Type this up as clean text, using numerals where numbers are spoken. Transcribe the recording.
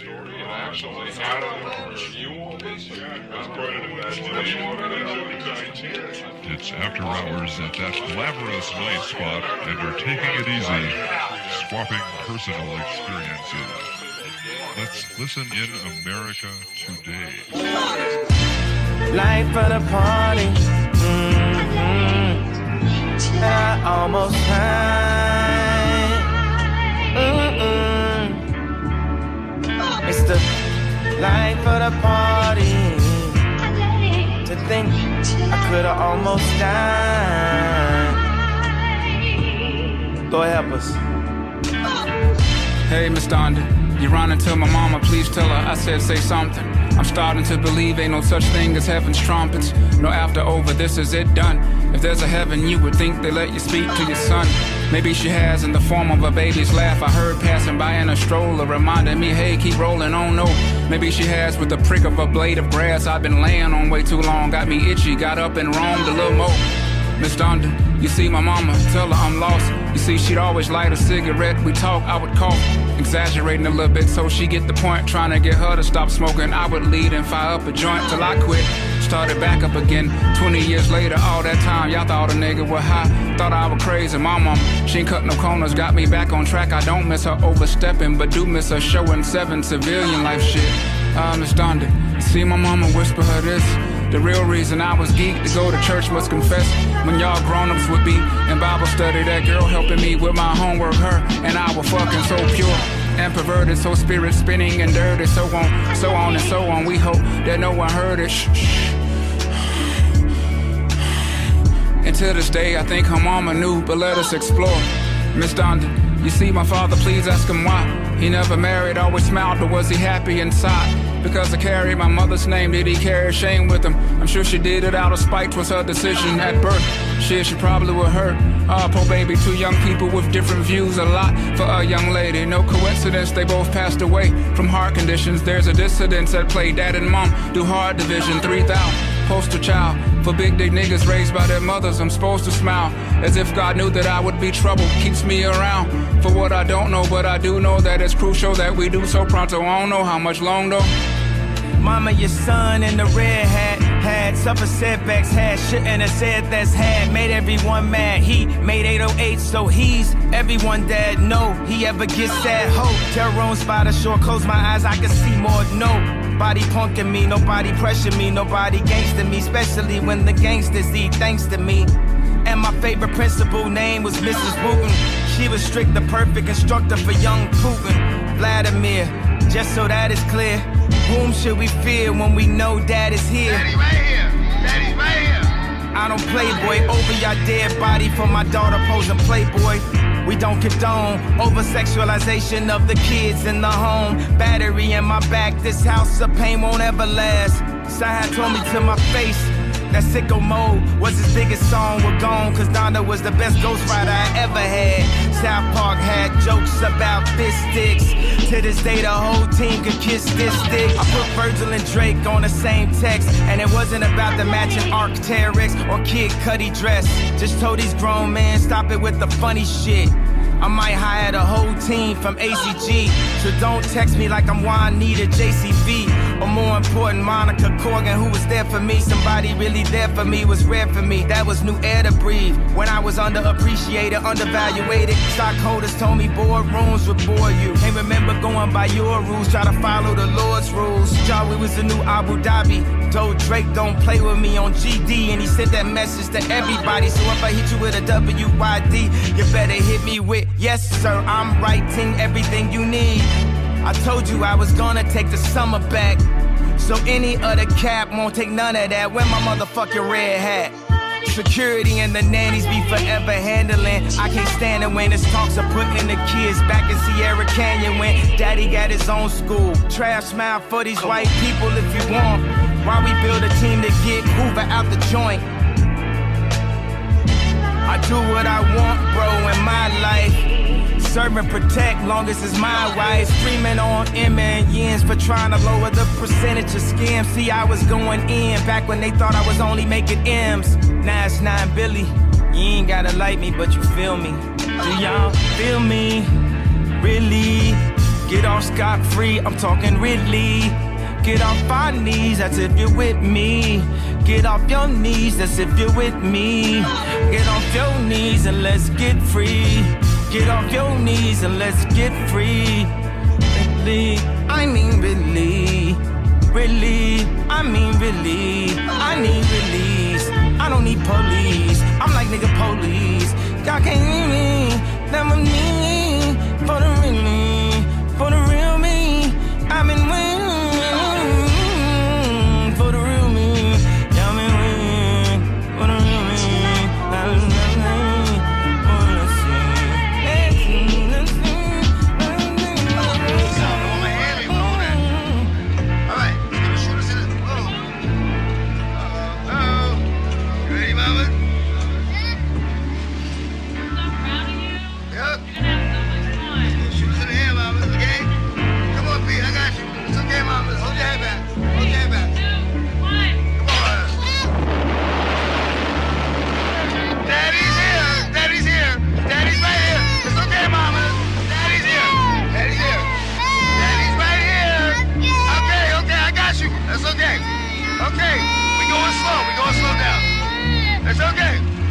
story. It actually had a renewal this year. That's quite an imagination. It's After Hours at that glamorous night spot, and you're taking it easy, swapping personal experiences. Let's listen in America today. Life of the party. I almost high. It's the life of the party. To think I could've almost died. Go help us. Hey, Miss Donda, you running to my mama, please tell her I said say something. I'm starting to believe ain't no such thing as heaven's trumpets. No after over, this is it done. If there's a heaven, you would think they let you speak to your son. Maybe she has in the form of a baby's laugh I heard passing by in a stroller, reminding me, hey, keep rolling on, no. Maybe she has with the prick of a blade of grass I've been laying on way too long. Got me itchy, got up and roamed a little more. Miss Donda, you see my mama, tell her I'm lost. You see, she'd always light a cigarette, we talk, I would cough, exaggerating a little bit so she get the point. Trying to get her to stop smoking, I would lead and fire up a joint till I quit. Started back up again, 20 years later, all that time, y'all thought a nigga was high. Thought I was crazy, my mom, she ain't cut no corners, got me back on track. I don't miss her overstepping, but do miss her showing 7 civilian life shit. Miss Donda, see my mama whisper her this. The real reason I was geeked to go to church was confess. When y'all grown-ups would be in Bible study, that girl helping me with my homework, her and I were fucking so pure and perverted, so spirit spinning and dirty, so on and so on. We hope that no one heard it. Shh, shh. And to this day, I think her mama knew, but let us explore. Miss Donda, you see my father, please ask him why. He never married, always smiled, but was he happy inside? Because I carry my mother's name, did he carry shame with him? I'm sure she did it out of spite, was her decision at birth. Shit, she probably would hurt. Poor baby, 2 young people with different views, a lot for a young lady. No coincidence, they both passed away from heart conditions. There's a dissidence at play, dad and mom do hard division. 3,000, poster child for big dick niggas raised by their mothers. I'm supposed to smile as if God knew that I would be trouble. Keeps me around for what I don't know, but I do know that it's crucial that we do so pronto. I don't know how much long though. Mama, your son in the red hat had suffered setbacks, had shouldn't have said that's had, made everyone mad. He made 808, so he's everyone that know he ever gets that hope. Terror on spot ashore, close my eyes, I can see more. Nobody punking me, nobody pressure me, nobody gangster me, especially when the gangsters eat thanks to me. And my favorite principal name was Mrs. Wooten. She was strict, the perfect instructor for young Putin. Vladimir, just so that is clear, whom should we fear when we know Dad is here? Daddy right here, Daddy right here. I don't playboy over your dead body for my daughter posing Playboy. We don't condone over-sexualization of the kids in the home. Battery in my back, this house of pain won't ever last. Sahad told me to my face that Sicko Mode was his biggest song. We're gone, cause Donda was the best ghostwriter I ever had. South Park had jokes about fist sticks. To this day, the whole team could kiss this stick. I put Virgil and Drake on the same text, and it wasn't about the matching Arc'teryx or Kid Cudi dress. Just told these grown men, stop it with the funny shit. I might hire the whole team from ACG. So don't text me like I'm Juanita JCV. Or more important, Monica Corgan, who was there for me. Somebody really there for me, was rare for me. That was new air to breathe. When I was underappreciated, undervaluated, stockholders told me boardrooms would bore you. Ain't remember going by your rules, try to follow the Lord's rules. Y'all, we was the new Abu Dhabi. Told Drake don't play with me on GD, and he sent that message to everybody. So if I hit you with a WYD, you better hit me with, yes sir, I'm writing everything you need. I told you I was gonna take the summer back, so any other cap won't take none of that. Wear my motherfucking red hat. Security and the nannies be forever handling. I can't stand it when it's talks of putting the kids back in Sierra Canyon when daddy got his own school. Trash smile for these white people if you want. Why we build a team to get Hoover out the joint? I do what I want, bro, in my life. Serve and protect, longest is my wife. Screaming on M and Yens for trying to lower the percentage of scams. See, I was going in back when they thought I was only making M's. Now it's 9 Billy. You ain't gotta like me, but you feel me. Do y'all feel me? Really? Get off scot-free, I'm talking Ridley. Get off our knees, that's if you're with me. Get off your knees, that's if you're with me. Get off your knees and let's get free. Get off your knees and let's get free. Really, I mean really. Really, I mean really. I need release. I don't need police. I'm like nigga police. Y'all can't hear me. That was me. For the real me. For the real me. I've been waiting. For the real me. Y'all been waiting. For the real me. That's okay. Okay, we going slow down. It's okay.